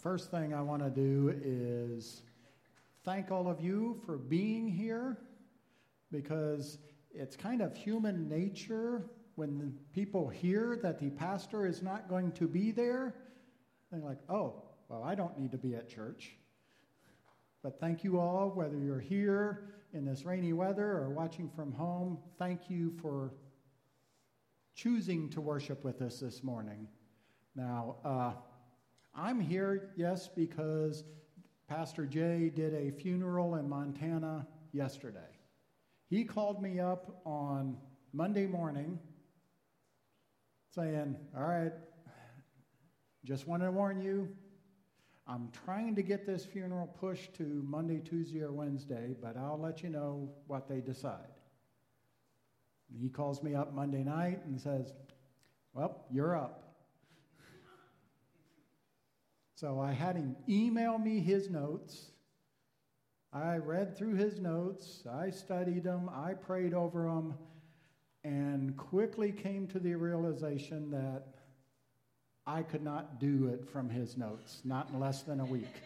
first thing I want to do is thank all of you for being here, because it's kind of human nature when people hear that the pastor is not going to be there, they're like, oh, well, I don't need to be at church. But thank you all, whether you're here in this rainy weather or watching from home, thank you for choosing to worship with us this morning. Now, I'm here, yes, because Pastor Jay did a funeral in Montana yesterday. He called me up on Monday morning saying, all right, just want to warn you, I'm trying to get this funeral pushed to Monday, Tuesday, or Wednesday, but I'll let you know what they decide. And he calls me up Monday night and says, well, you're up. So I had him email me his notes. I read through his notes. I studied them. I prayed over them, and quickly came to the realization that I could not do it from his notes, not in less than a week.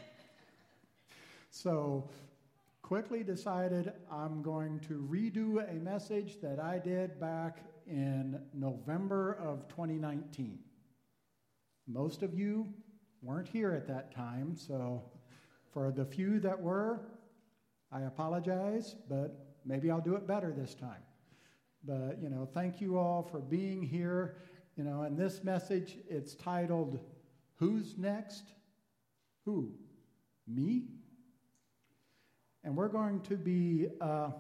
So quickly decided I'm going to redo a message that I did back in November of 2019. Most of you weren't here at that time, so for the few that were, I apologize, but maybe I'll do it better this time. But, thank you all for being here. And this message, it's titled, Who's Next? Who? Me? And we're going to be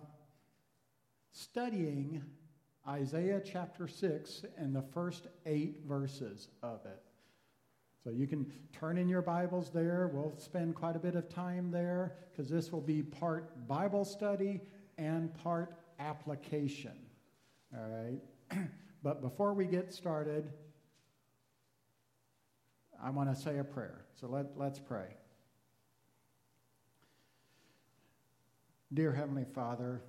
studying Isaiah chapter 6 and the first 8 verses of it. So you can turn in your Bibles there. We'll spend quite a bit of time there because this will be part Bible study and part application. All right? But before we get started, I want to say a prayer. So let's pray. Dear Heavenly Father,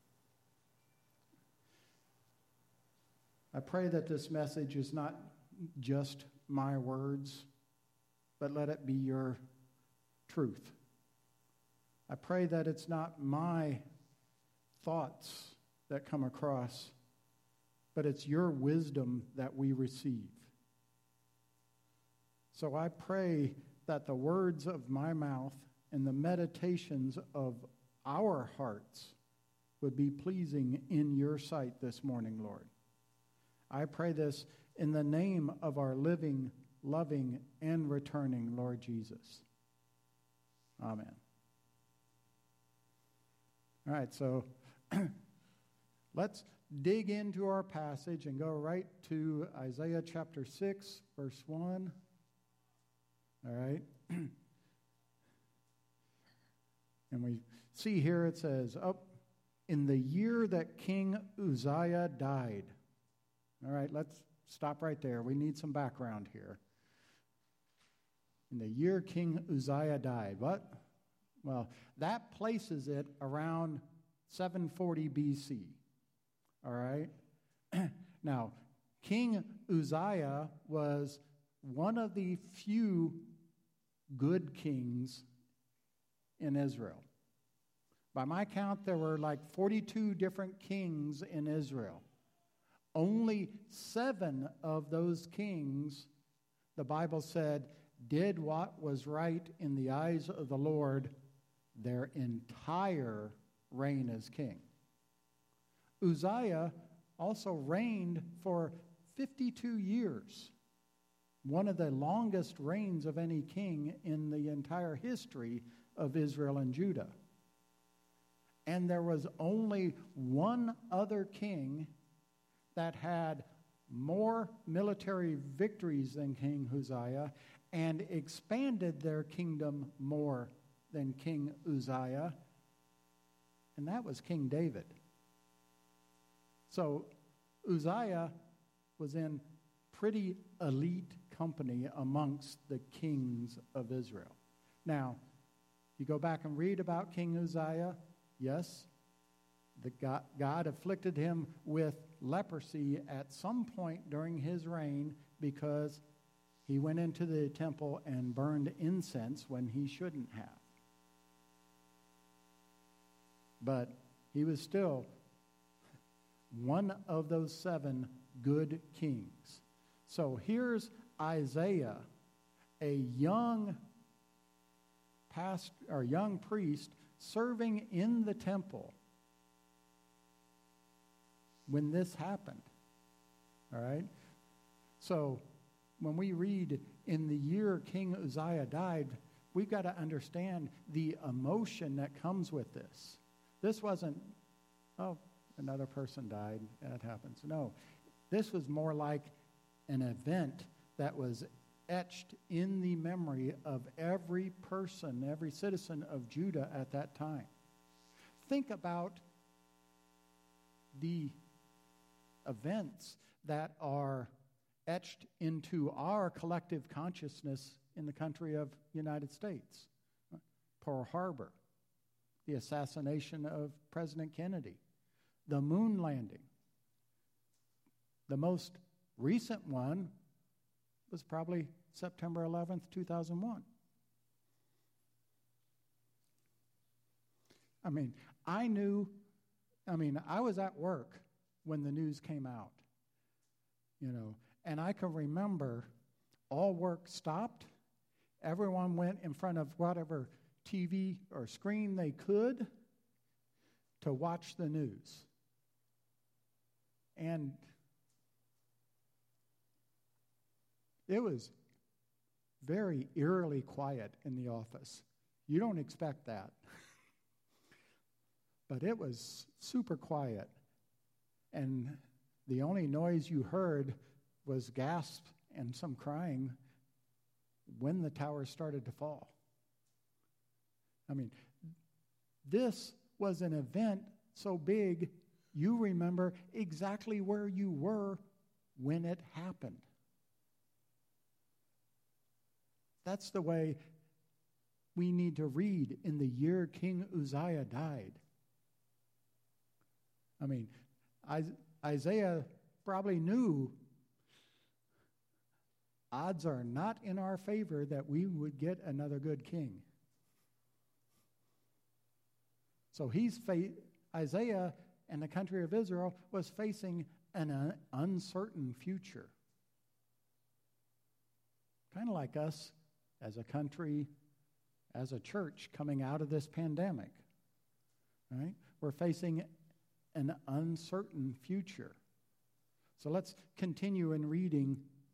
I pray that this message is not just my words, but let it be your truth. I pray that it's not my thoughts that come across, but it's your wisdom that we receive. So I pray that the words of my mouth and the meditations of our hearts would be pleasing in your sight this morning, Lord. I pray this in the name of our living, loving, and returning Lord Jesus. Amen. All right, so let's dig into our passage and go right to Isaiah chapter 6, verse 1. All right. And we see here it says, in the year that King Uzziah died. All right, let's stop right there. We need some background here. In the year King Uzziah died. What? Well, that places it around 740 BC. All right? Now, King Uzziah was one of the few good kings in Israel. By my count, there were like 42 different kings in Israel. Only 7 of those kings, the Bible said, did what was right in the eyes of the Lord their entire reign as king. Uzziah also reigned for 52 years, one of the longest reigns of any king in the entire history of Israel and Judah. And there was only one other king that had more military victories than King Uzziah and expanded their kingdom more than King Uzziah, and that was King David. So Uzziah was in pretty elite company amongst the kings of Israel. Now, if you go back and read about King Uzziah, yes, God afflicted him with leprosy at some point during his reign because He went into the temple and burned incense when he shouldn't have. But he was still one of those 7 good kings. So here's Isaiah, a young priest serving in the temple when this happened. All right? So when we read in the year King Uzziah died, we've got to understand the emotion that comes with this. This wasn't, oh, another person died, that happens. No, this was more like an event that was etched in the memory of every person, every citizen of Judah at that time. Think about the events that are etched into our collective consciousness in the country of United States. Pearl Harbor, the assassination of President Kennedy, the moon landing. The most recent one was probably September 11th, 2001. I was at work when the news came out, and I can remember all work stopped. Everyone went in front of whatever TV or screen they could to watch the news. And it was very eerily quiet in the office. You don't expect that. But it was super quiet. And the only noise you heard was gasps and some crying when the tower started to fall. This was an event so big, you remember exactly where you were when it happened. That's the way we need to read in the year King Uzziah died. Isaiah probably knew odds are not in our favor that we would get another good king. So Isaiah and the country of Israel was facing an uncertain future. Kind of like us as a country, as a church coming out of this pandemic. Right? We're facing an uncertain future. So let's continue in reading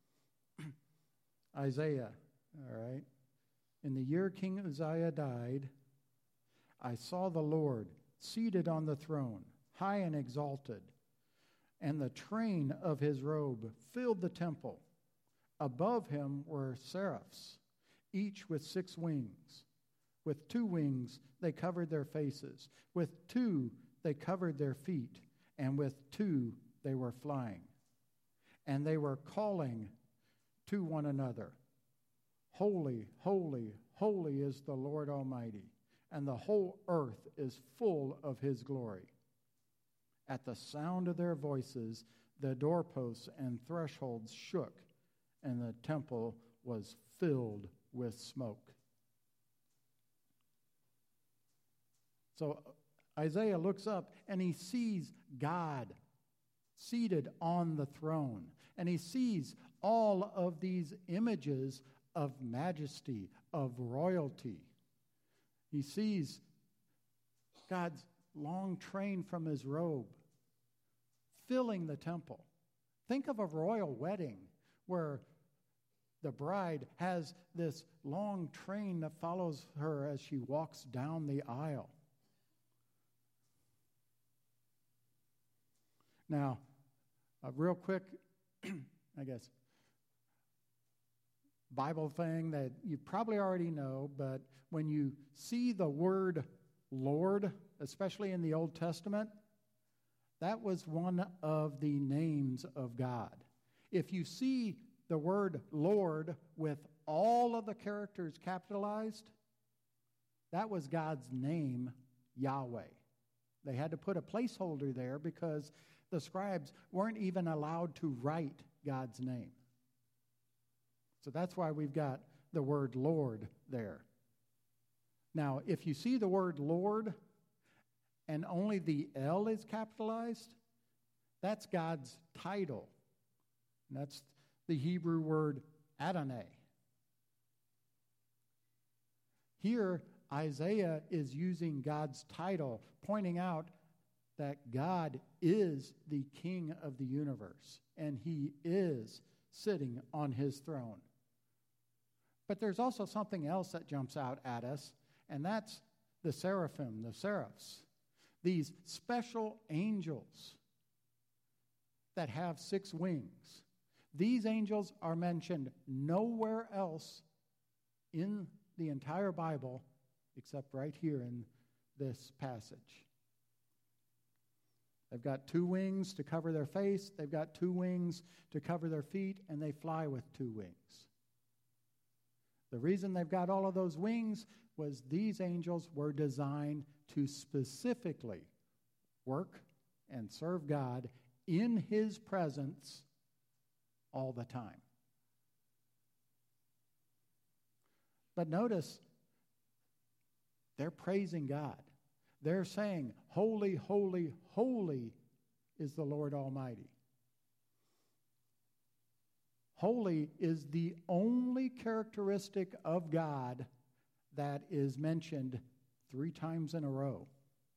Isaiah. All right. In the year King Uzziah died, I saw the Lord seated on the throne, high and exalted, and the train of his robe filled the temple. Above him were seraphs, each with 6 wings. With 2 wings they covered their faces. With 2 they covered their feet. And with 2 they were flying. And they were calling to one another, Holy, holy, holy is the Lord Almighty, and the whole earth is full of his glory. At the sound of their voices, the doorposts and thresholds shook, and the temple was filled with smoke. So Isaiah looks up and he sees God seated on the throne. And he sees all of these images of majesty, of royalty. He sees God's long train from his robe filling the temple. Think of a royal wedding where the bride has this long train that follows her as she walks down the aisle. Now, a real quick, Bible thing that you probably already know, but when you see the word Lord, especially in the Old Testament, that was one of the names of God. If you see the word Lord with all of the characters capitalized, that was God's name, Yahweh. They had to put a placeholder there because the scribes weren't even allowed to write God's name. So that's why we've got the word Lord there. Now, if you see the word Lord and only the L is capitalized, that's God's title. And that's the Hebrew word Adonai. Here, Isaiah is using God's title, pointing out that God is the King of the universe, and he is sitting on his throne. But there's also something else that jumps out at us, and that's the seraphim, the seraphs, these special angels that have 6 wings. These angels are mentioned nowhere else in the entire Bible except right here in this passage. They've got 2 wings to cover their face, they've got 2 wings to cover their feet, and they fly with 2 wings. The reason they've got all of those wings was these angels were designed to specifically work and serve God in his presence all the time. But notice, they're praising God. They're saying, holy, holy, holy is the Lord Almighty. Holy is the only characteristic of God that is mentioned 3 times in a row.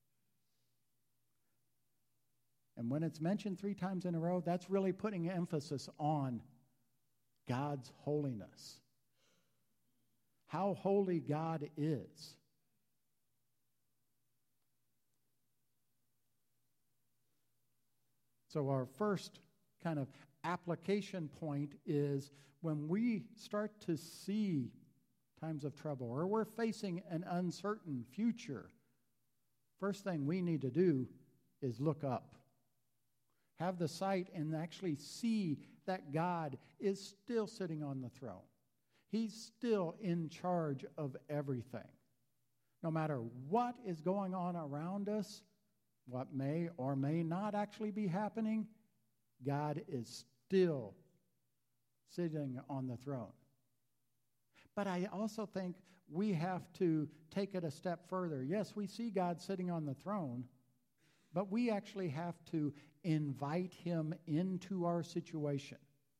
And when it's mentioned 3 times in a row, that's really putting emphasis on God's holiness. How holy God is. So our first kind of application point is when we start to see times of trouble or we're facing an uncertain future, first thing we need to do is look up. Have the sight and actually see that God is still sitting on the throne. He's still in charge of everything. No matter what is going on around us, what may or may not actually be happening, God is still sitting on the throne. But I also think we have to take it a step further. Yes, we see God sitting on the throne, but we actually have to invite him into our situation.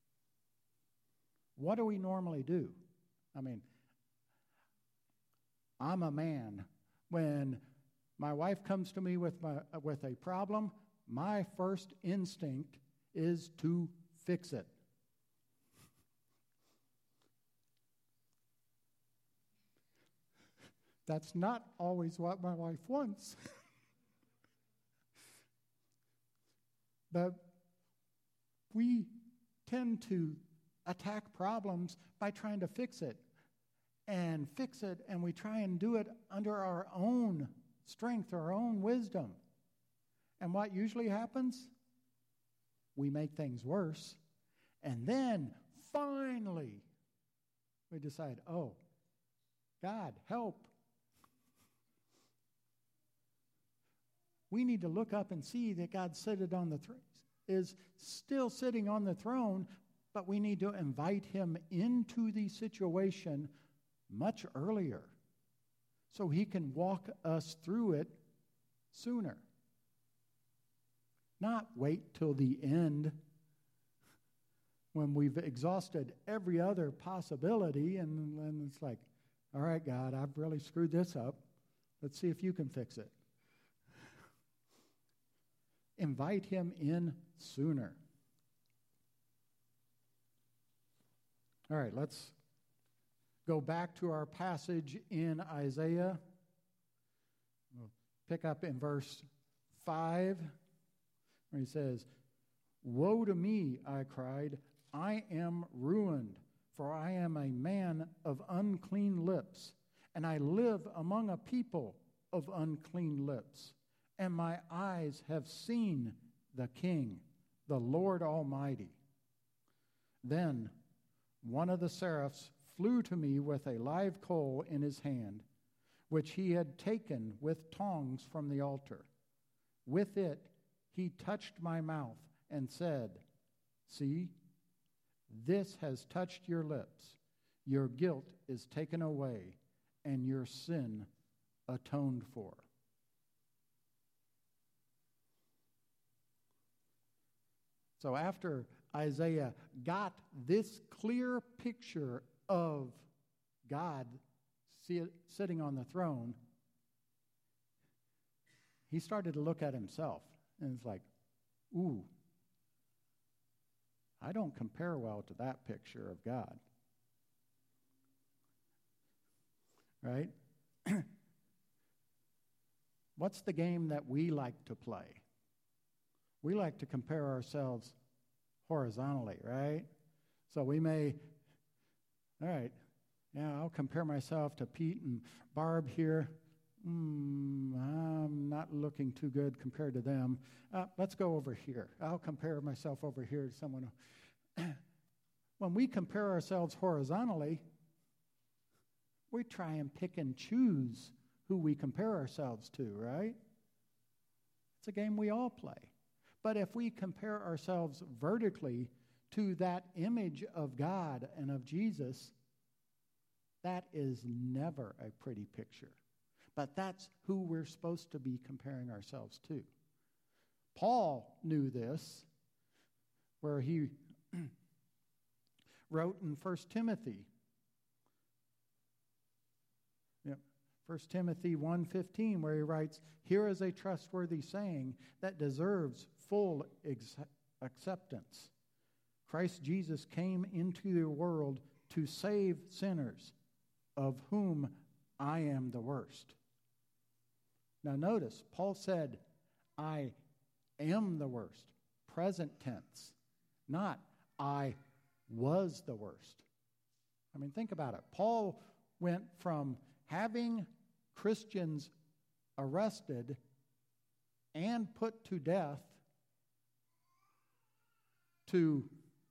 What do we normally do? I mean, I'm a man. When my wife comes to me with a problem, my first instinct is to fix it. That's not always what my wife wants. But we tend to attack problems by trying to fix it, and we try and do it under our own strength, our own wisdom. And what usually happens? We make things worse, and then finally we decide, oh, God, help. We need to look up and see that God is still sitting on the throne, but we need to invite him into the situation much earlier so he can walk us through it sooner. Not wait till the end when we've exhausted every other possibility and then it's like, all right, God, I've really screwed this up. Let's see if you can fix it. Invite him in sooner. All right, let's go back to our passage in Isaiah. We'll pick up in verse 5, where he says, "Woe to me, I cried, I am ruined, for I am a man of unclean lips, and I live among a people of unclean lips. And my eyes have seen the King, the Lord Almighty." Then one of the seraphs flew to me with a live coal in his hand, which he had taken with tongs from the altar. With it he touched my mouth and said, "See, this has touched your lips. your guilt is taken away and your sin atoned for. So after Isaiah got this clear picture of God sitting on the throne, he started to look at himself, and it's like, ooh, I don't compare well to that picture of God. Right? What's the game that we like to play? We like to compare ourselves horizontally, right? So we may, all right, yeah, I'll compare myself to Pete and Barb here. I'm not looking too good compared to them. Let's go over here. I'll compare myself over here to someone else. When we compare ourselves horizontally, we try and pick and choose who we compare ourselves to, right? It's a game we all play. But if we compare ourselves vertically to that image of God and of Jesus, that is never a pretty picture. But that's who we're supposed to be comparing ourselves to. Paul knew this, where he wrote in 1 Timothy. 1 Timothy 1:15, where he writes, "Here is a trustworthy saying that deserves full acceptance. Christ Jesus came into the world to save sinners, of whom I am the worst." Now notice, Paul said, I am the worst, present tense, not I was the worst. I mean, think about it. Paul went from having Christians arrested and put to death to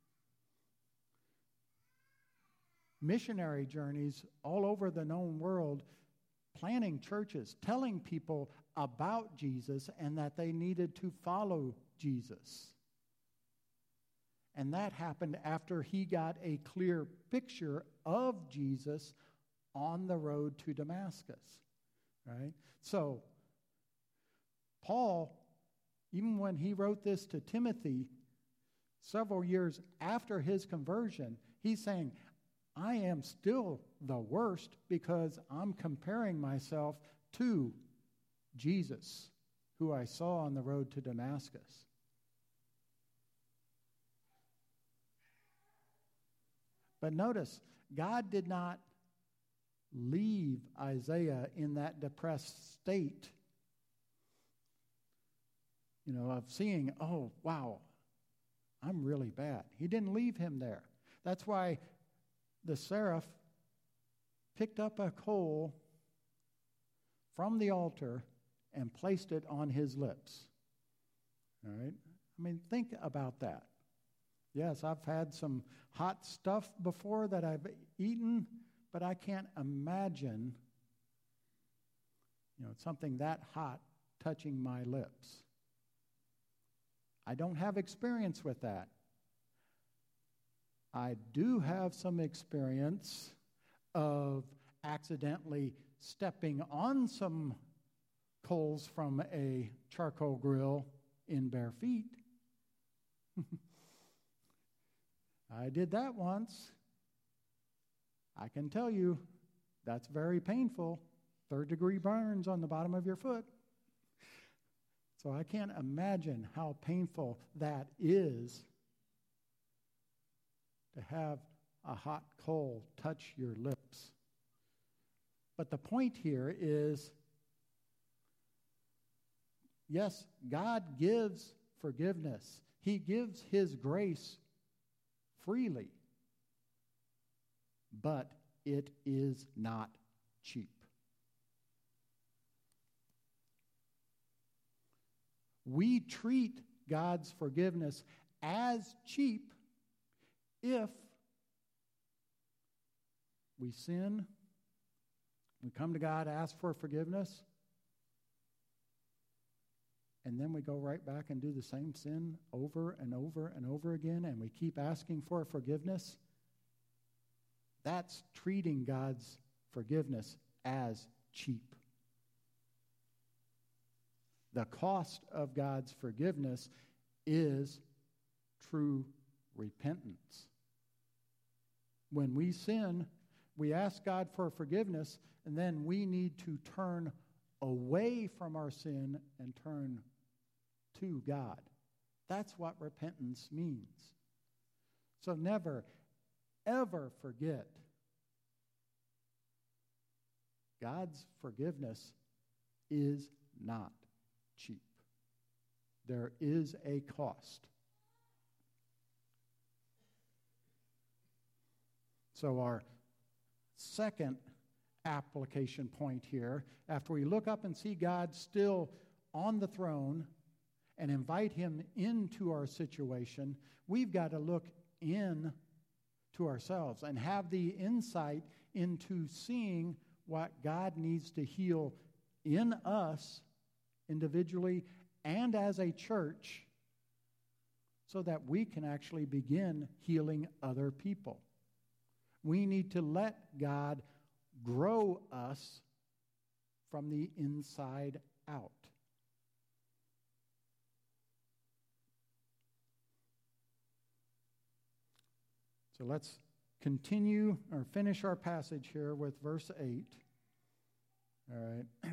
missionary journeys all over the known world, planting churches, telling people about Jesus and that they needed to follow Jesus. And that happened after he got a clear picture of Jesus on the road to Damascus, right? So, Paul, even when he wrote this to Timothy several years after his conversion, he's saying, I am still the worst because I'm comparing myself to Jesus, who I saw on the road to Damascus. But notice, God did not leave Isaiah in that depressed state, of seeing, oh, wow, I'm really bad. He didn't leave him there. That's why the seraph picked up a coal from the altar and placed it on his lips. All right? I mean, think about that. Yes, I've had some hot stuff before that I've eaten, but I can't imagine, something that hot touching my lips. I don't have experience with that. I do have some experience of accidentally stepping on some coals from a charcoal grill in bare feet. I did that once. I can tell you, that's very painful. 3rd-degree burns on the bottom of your foot. So I can't imagine how painful that is to have a hot coal touch your lips. But the point here is, yes, God gives forgiveness. He gives his grace freely. But it is not cheap. We treat God's forgiveness as cheap if we sin, we come to God, ask for forgiveness, and then we go right back and do the same sin over and over and over again, and we keep asking for forgiveness. That's treating God's forgiveness as cheap. The cost of God's forgiveness is true repentance. When we sin, we ask God for forgiveness, and then we need to turn away from our sin and turn to God. That's what repentance means. So never, ever forget God's forgiveness is not cheap. There is a cost. So our second application point here, after we look up and see God still on the throne and invite him into our situation, we've got to look in to ourselves and have the insight into seeing what God needs to heal in us individually and as a church so that we can actually begin healing other people. We need to let God grow us from the inside out. So let's continue or finish our passage here with verse 8. All right.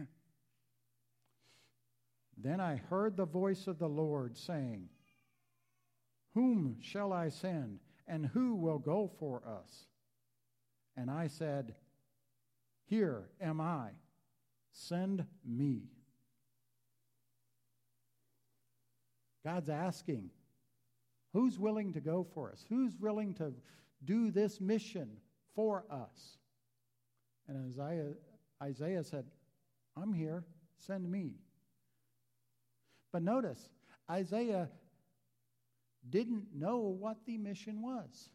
Then I heard the voice of the Lord saying, "Whom shall I send, and who will go for us?" And I said, "Here am I, send me." God's asking, who's willing to go for us? Who's willing to do this mission for us? And Isaiah said, "I'm here, send me." But notice, Isaiah didn't know what the mission was.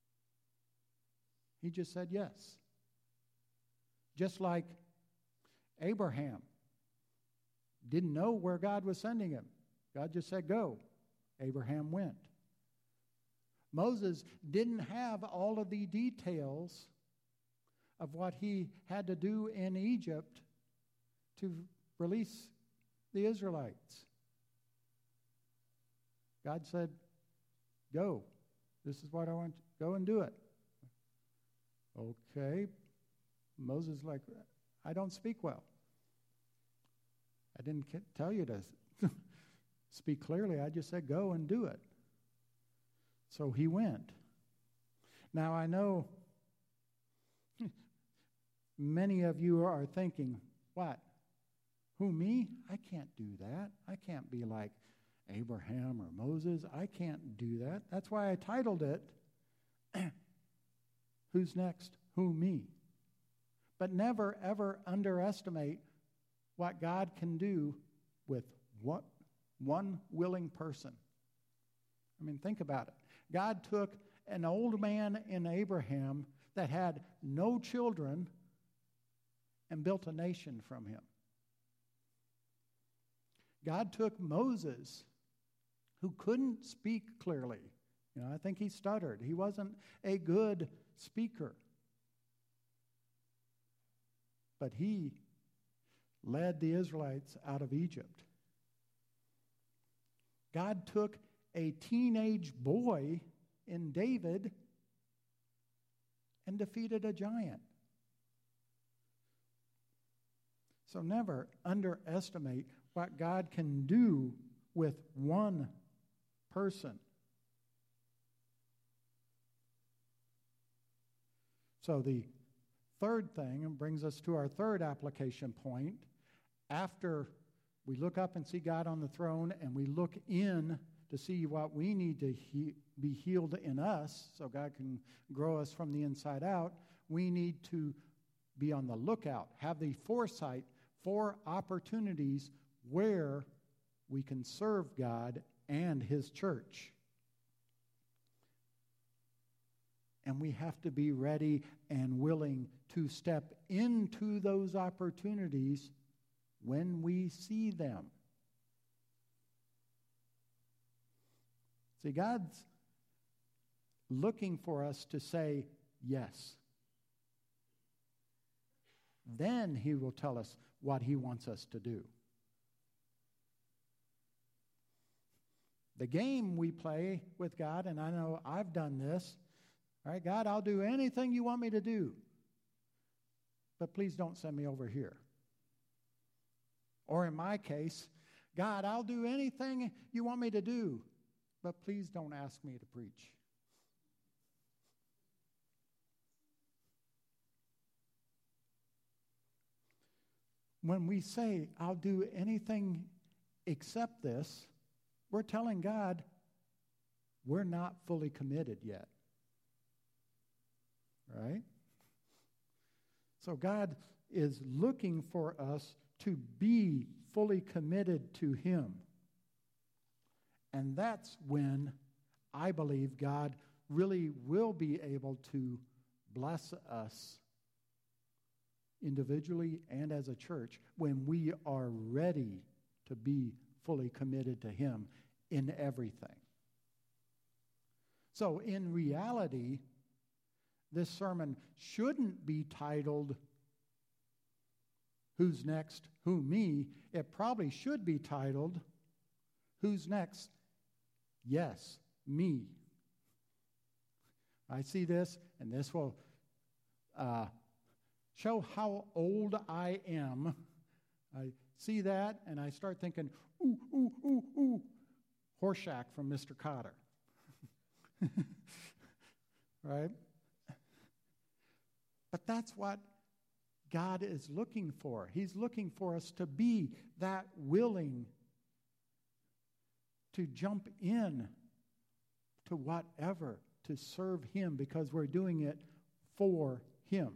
He just said yes. Just like Abraham didn't know where God was sending him. God just said, "Go." Abraham went. Moses didn't have all of the details of what he had to do in Egypt to release the Israelites. God said, "Go. This is what I want. Go and do it." Okay. Moses like, "I don't speak well. I didn't tell you to speak clearly. I just said go and do it." So he went. Now I know many of you are thinking, what? Who, me? I can't do that. I can't be like Abraham or Moses. I can't do that. That's why I titled it, Who's Next? Who, me? But never, ever underestimate what God can do with one willing person. I mean, think about it. God took an old man in Abraham that had no children and built a nation from him. God took Moses, who couldn't speak clearly. I think he stuttered. He wasn't a good speaker. But he led the Israelites out of Egypt. God took a teenage boy in David and defeated a giant. So never underestimate what God can do with one person. So the third thing, and brings us to our third application point, after we look up and see God on the throne and we look in to see what we need to be healed in us so God can grow us from the inside out, we need to be on the lookout, have the foresight for opportunities where we can serve God and His church. And we have to be ready and willing to step into those opportunities when we see them. See, God's looking for us to say yes. Then he will tell us what he wants us to do. The game we play with God, and I know I've done this, all right, God, I'll do anything you want me to do, but please don't send me over here. Or in my case, God, I'll do anything you want me to do, but please don't ask me to preach. When we say, I'll do anything except this, we're telling God we're not fully committed yet. Right? So God is looking for us to be fully committed to him. And that's when I believe God really will be able to bless us individually and as a church when we are ready to be fully committed to him in everything. So in reality, this sermon shouldn't be titled, Who's Next? Who Me? It probably should be titled, Who's Next? Yes, me. I see this, and this will show how old I am. I see that, and I start thinking, ooh, ooh, ooh, ooh, Horshack from Mr. Cotter. Right? But that's what God is looking for. He's looking for us to be that willing to jump in to whatever, to serve him, because we're doing it for him.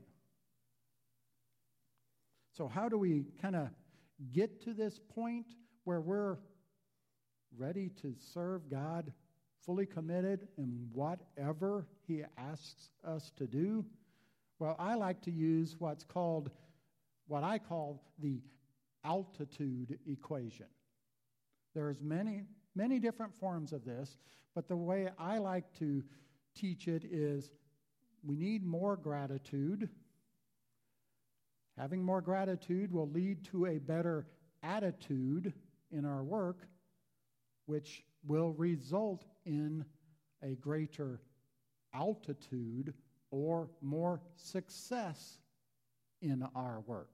So how do we kind of get to this point where we're ready to serve God, fully committed in whatever he asks us to do? Well, I like to use what I call the altitude equation. There's many different forms of this, but the way I like to teach it is we need more gratitude. Having more gratitude will lead to a better attitude in our work, which will result in a greater altitude or more success in our work.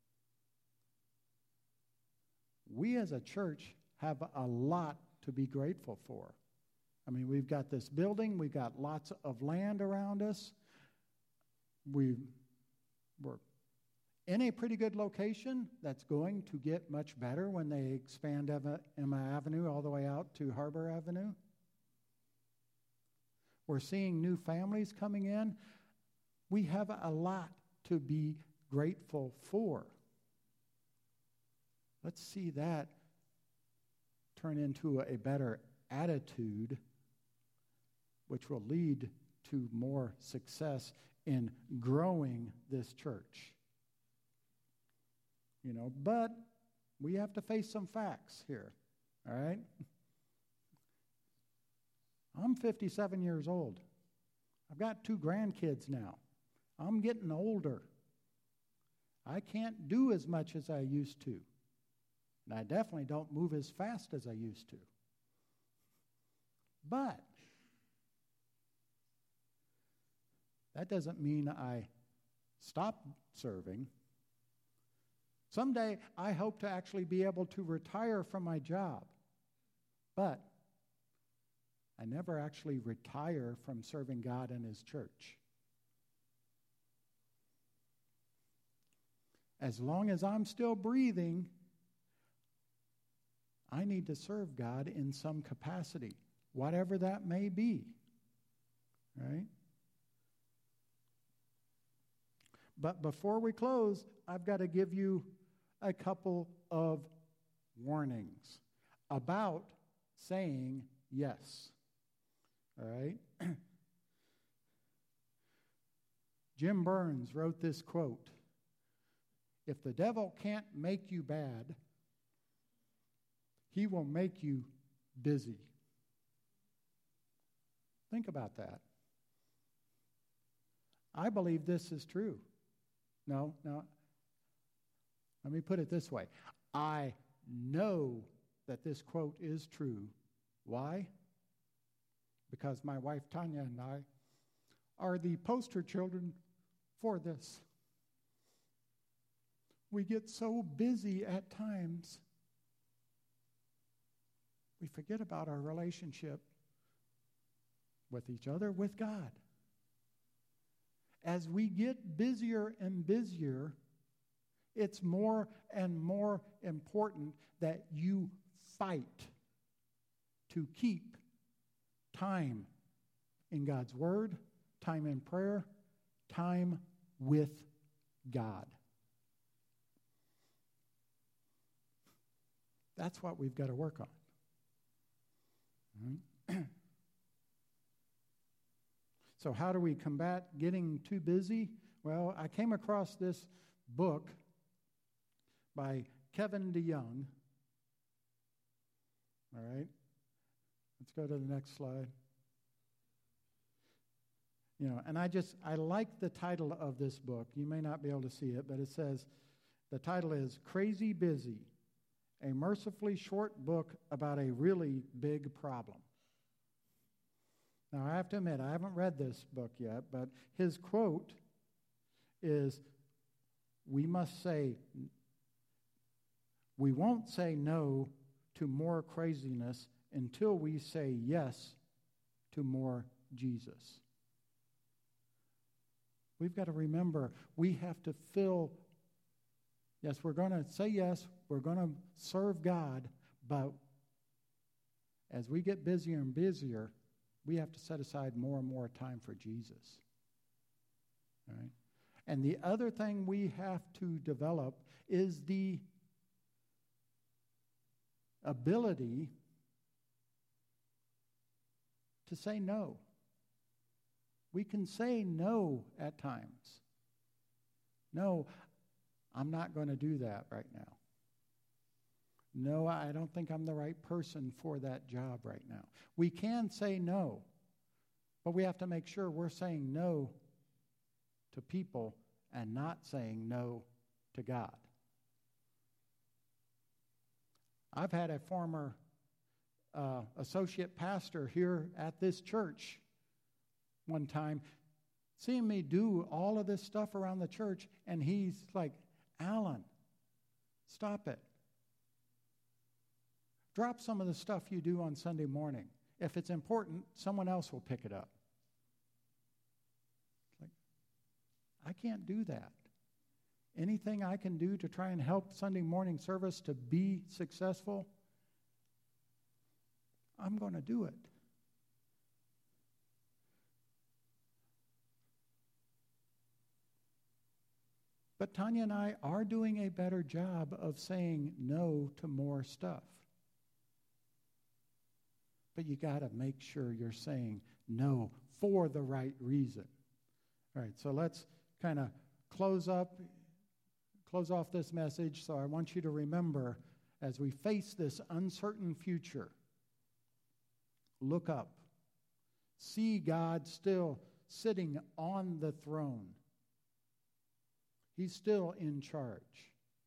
We as a church have a lot to be grateful for. I mean, we've got this building, we've got lots of land around us. We're in a pretty good location that's going to get much better when they expand Emma Avenue all the way out to Harbor Avenue. We're seeing new families coming in. We have a lot to be grateful for. Let's see that turn into a better attitude, which will lead to more success in growing this church. But we have to face some facts here, all right? I'm 57 years old. I've got 2 grandkids now. I'm getting older. I can't do as much as I used to. And I definitely don't move as fast as I used to. But that doesn't mean I stop serving. Someday, I hope to actually be able to retire from my job. But I never actually retire from serving God and his church. As long as I'm still breathing, I need to serve God in some capacity, whatever that may be. Right? But before we close, I've got to give you a couple of warnings about saying yes. All right? Jim Burns wrote this quote, "If the devil can't make you bad, he will make you busy." Think about that. I believe this is true. No, Let me put it this way. I know that this quote is true. Why? Because my wife Tanya and I are the poster children for this. We get so busy at times, we forget about our relationship with each other, with God. As we get busier and busier, it's more and more important that you fight to keep time in God's Word, time in prayer, time with God. That's what we've got to work on. Mm-hmm. So how do we combat getting too busy? Well, I came across this book by Kevin DeYoung. All right. Let's go to the next slide. And I like the title of this book. You may not be able to see it, but it says, the title is Crazy Busy, a mercifully short book about a really big problem. Now, I have to admit, I haven't read this book yet, but his quote is, we won't say no to more craziness until we say yes to more Jesus. We've got to remember, we have to fill, yes, we're going to say yes, we're going to serve God, but as we get busier and busier, we have to set aside more and more time for Jesus. All right? And the other thing we have to develop is the ability to say no. We can say no at times. No, I'm not going to do that right now. No, I don't think I'm the right person for that job right now. We can say no, but we have to make sure we're saying no to people and not saying no to God. I've had a former associate pastor here at this church one time seeing me do all of this stuff around the church, and he's like, Alan, stop it. Drop some of the stuff you do on Sunday morning. If it's important, someone else will pick it up. Like, I can't do that. Anything I can do to try and help Sunday morning service to be successful, I'm going to do it. But Tanya and I are doing a better job of saying no to more stuff. But you got to make sure you're saying no for the right reason. All right, so let's kind of close off this message. So I want you to remember, as we face this uncertain future, look up. See God still sitting on the throne. He's still in charge.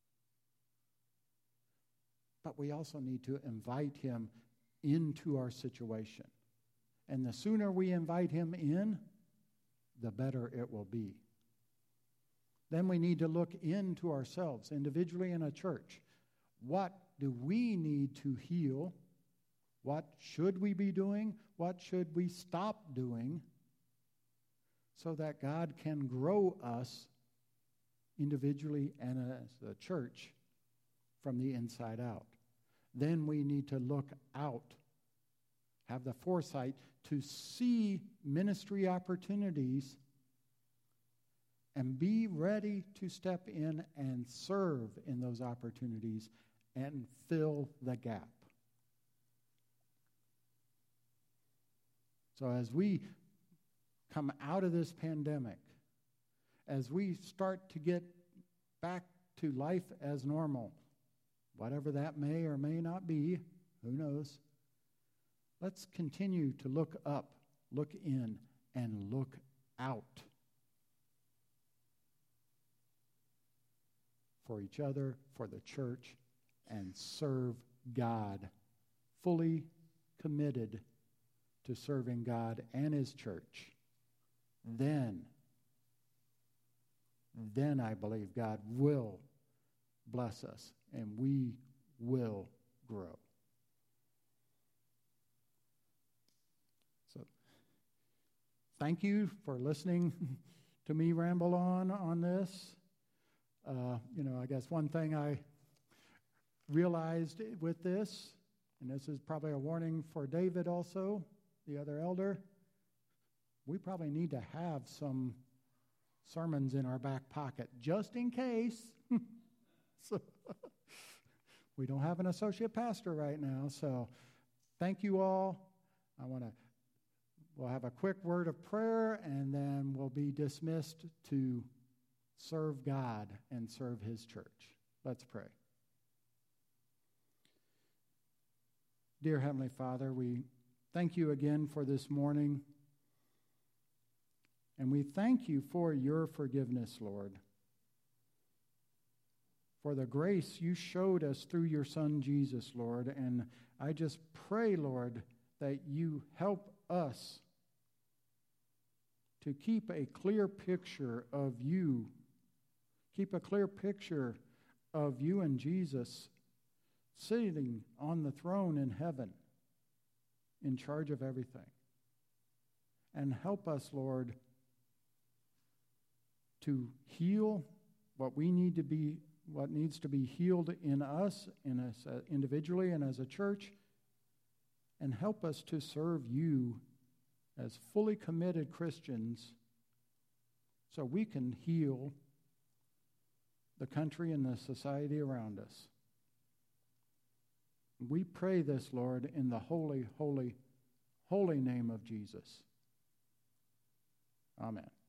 But we also need to invite him into our situation. And the sooner we invite him in, the better it will be. Then we need to look into ourselves, individually in a church. What do we need to heal? What should we be doing? What should we stop doing? So that God can grow us individually and as a church from the inside out. Then we need to look out, have the foresight to see ministry opportunities and be ready to step in and serve in those opportunities and fill the gap. So as we come out of this pandemic, as we start to get back to life as normal, whatever that may or may not be, who knows, let's continue to look up, look in, and look out for each other, for the church, and serve God, fully committed to serving God and His church, then I believe God will bless us and we will grow. So, thank you for listening to me ramble on this. I guess one thing I realized with this, and this is probably a warning for David also, the other elder, we probably need to have some sermons in our back pocket just in case. So, we don't have an associate pastor right now, so thank you all. We'll have a quick word of prayer, and then we'll be dismissed to serve God and serve His church. Let's pray. Dear Heavenly Father, we thank you again for this morning, and we thank you for your forgiveness, Lord, for the grace you showed us through your Son, Jesus, Lord. And I just pray, Lord, that you help us to keep a clear picture of you, and Jesus sitting on the throne in heaven, in charge of everything. And help us, Lord, to heal what needs to be healed in us individually and as a church, and help us to serve you as fully committed Christians so we can heal the country and the society around us. We pray this, Lord, in the holy, holy, holy name of Jesus. Amen.